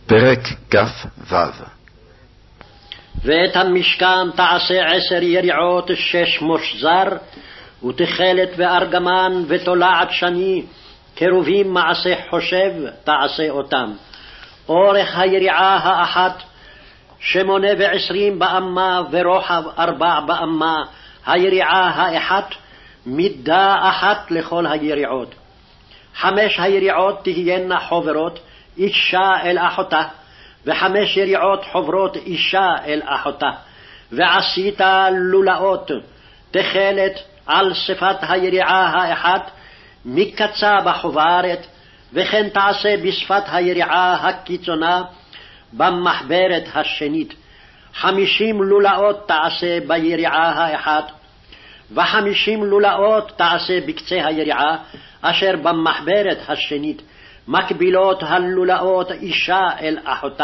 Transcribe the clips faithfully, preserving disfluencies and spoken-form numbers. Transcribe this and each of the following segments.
פרק כ"ו. ואת המשכן תעשה עשר יריעות, שש מושזר, ותכלת וארגמן ותולעת שני, קרובים מעשה חושב תעשה אותם. אורך היריעה האחת שמונה ועשרים באמה, ורוחב ארבע באמה, היריעה האחת, מידה אחת לכל היריעות. חמש היריעות תהיינה חוברות, אישה אל אחותה, וחמש יריעות חוברות אישה אל אחותה. ועשית לולאות תכלת על שפת היריעה האחת, מקצה בחוברת, וכן תעשה בשפת היריעה הקיצונה במחברת השנית. חמישים לולאות תעשה ביריעה האחת, וחמישים לולאות תעשה בקצה היריעה אשר במחברת השנית, מקבילות הלולאות אישה אל אחותה.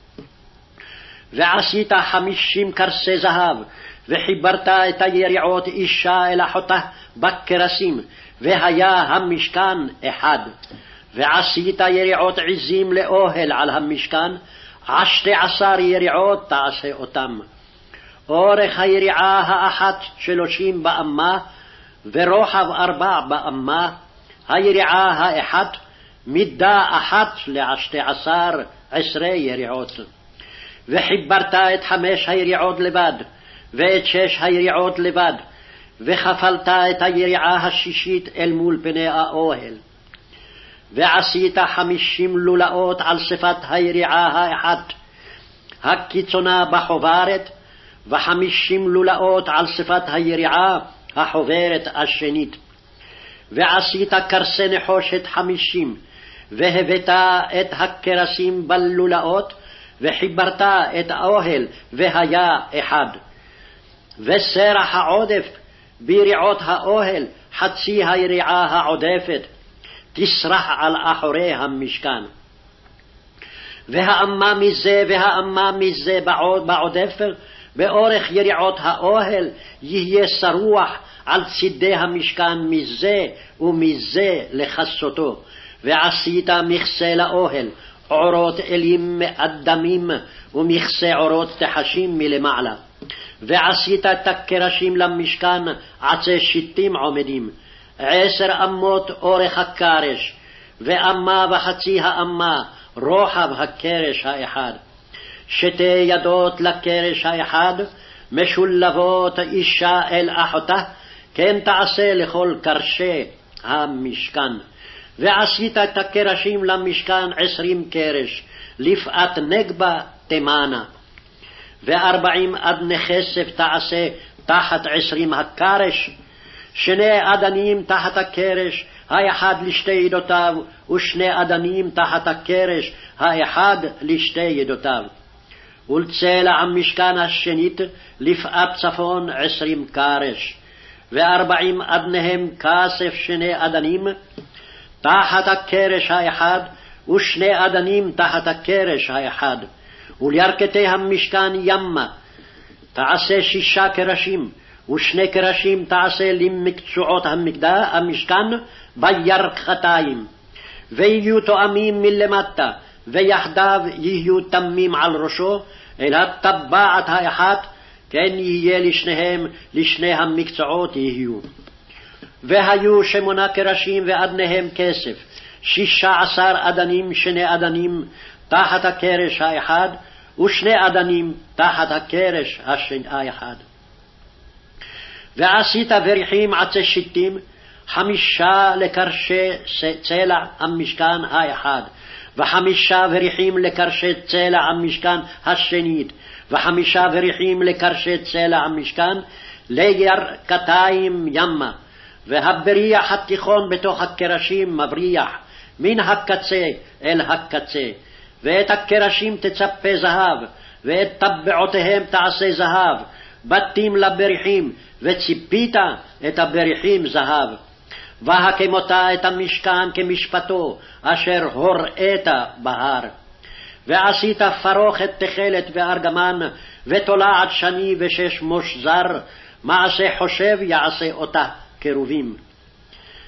ועשית חמישים קרסי זהב, וחיברת את היריעות אישה אל אחותה בקרסים, והיה המשכן אחד. ועשית יריעות עזים לאוהל על המשכן, עשתי עשר יריעות תעשה אותם. אורך היריעה האחת שלושים באמה, ורוחב ארבע באמה, היריעה האחת, מידה אחת לעשתי עשר עשרה יריעות. וחיברת את חמש היריעות לבד, ואת שש היריעות לבד, וכפלת את היריעה השישית אל מול פני האוהל. ועשית חמישים לולאות על שפת היריעה האחת הקיצונה בחוברת, וחמישים לולאות על שפת היריעה החוברת השנית. ועשית קרסי נחושת חמישים, והבאת את הקרסים בלולאות, וחיברת את האוהל, והיה אחד. וסרח העודף ביריעות האוהל, חצי היריעה העודפת, תסרח על אחורי המשכן. והאמה מזה והאמה מזה בעודף, באורך יריעות האוהל, יהיה שרוח על צידי המשכן מזה ומזה לכסותו. ועשית מכסה לאוהל, עורות אלים מאדמים, ומכסה עורות תחשים מלמעלה. ועשית את הקרשים למשכן עצי שיטים עומדים, עשר אמות אורך הקרש, ואמה וחצי האמה רוחב הקרש האחד. שתי ידות לקרש האחד, משולבות אישה אל אחותה, כן תעשה לכל קרשי המשכן. ועשית את הקרשים למשכן עשרים קרש, לפאת נגבה תמנה. וארבעים אדני כסף תעשה תחת עשרים הקרש, שני אדנים תחת הקרש, האחד לשתי ידותיו, ושני אדנים תחת הקרש, האחד לשתי ידותיו. ולצלע המשכן השנית לפאת צפון עשרים קרש, וארבעים אדניהם כסף שני אדנים תחת הקרש האחד, ושני אדנים תחת הקרש האחד. ולירכתי המשכן ימה תעשה שישה קרשים, ושני קרשים תעשה למקצועות המקדה, המשכן בירכתיים, ויהיו תואמים מלמטה, ויחדיו יהיו תמים על ראשו, אל הטבעת האחת, כן יהיה לשניהם, לשני המקצועות יהיו. והיו שמונה קרשים ואדניהם כסף, שישה עשר אדנים, שני אדנים תחת הקרש האחד, ושני אדנים תחת הקרש האחד. ועשית בריחים עצי שיטים, חמישה לקרשי צלע המשכן האחד, וחמישה בריחים לקרשי צלע המשכן השנית, וחמישה בריחים לקרשי צלע המשכן לירכתיים ימה. והבריח התיכון בתוך הקרשים מבריח מן הקצה אל הקצה. ואת הקרשים תצפה זהב, ואת טבעותיהם תעשה זהב, בתים לבריחים, וציפית את הבריחים זהב. והקמותה את המשכן כמשפטו, אשר הוראת בהר. ועשית פרוכת תכלת וארגמן, ותולעת שני ושש מושזר, מעשה חושב יעשה אותה קרובים.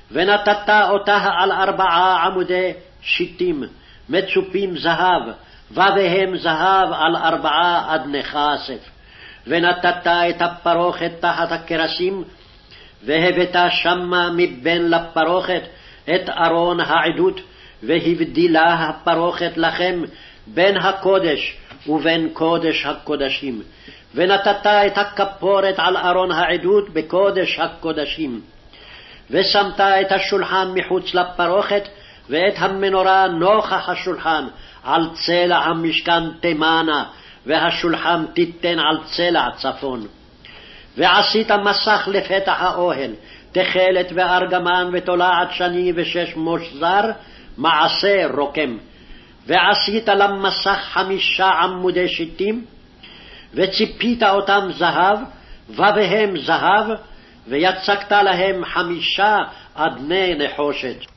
ונתת אותה על ארבעה עמודי שיטים, מצופים זהב, ובהם זהב על ארבעה אדני כסף. ונתת את הפרוכת תחת הכרסים, והבאת שמה מבין לפרוכת את ארון העדות, והבדילה הפרוכת לכם בין הקודש ובין קודש הקודשים. ונתת את הכפורת על ארון העדות בקודש הקודשים. ושמת את השולחן מחוץ לפרוכת, ואת המנורה נוכח השולחן על צלע המשכן תימנה, והשולחן תיתן על צלע צפון. ועשית מסך לפתח האוהל, תכלת וארגמן ותולעת שני ושש מושזר, מעשה רוקם. ועשית למסך חמישה עמודי שיטים, וציפית אותם זהב, ובהם זהב, ויצקת להם חמישה אדני נחושת.